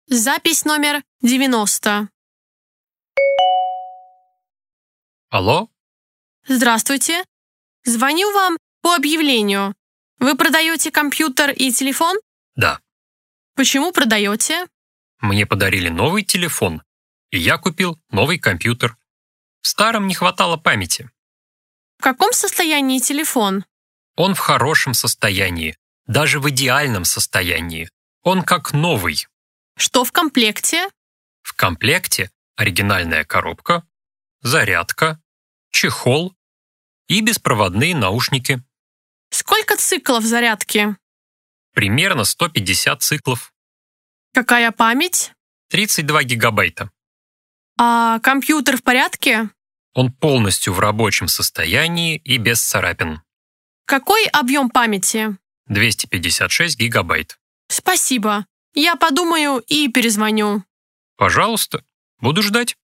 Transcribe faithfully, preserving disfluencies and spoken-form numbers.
Запись номер девяносто. Алло? Здравствуйте. Звоню вам по объявлению. Вы продаете компьютер и телефон? Да. Почему продаете? Мне подарили новый телефон, и я купил новый компьютер. В старом не хватало памяти. В каком состоянии телефон? Он в хорошем состоянии, даже в идеальном состоянии. Он как новый. Что в комплекте? В комплекте оригинальная коробка, зарядка, чехол и беспроводные наушники. Сколько циклов зарядки? Примерно сто пятьдесят циклов. Какая память? тридцать два гигабайта. А компьютер в порядке? Он полностью в рабочем состоянии и без царапин. Какой объем памяти? двести пятьдесят шесть гигабайт. Спасибо. Я подумаю и перезвоню. Пожалуйста, буду ждать.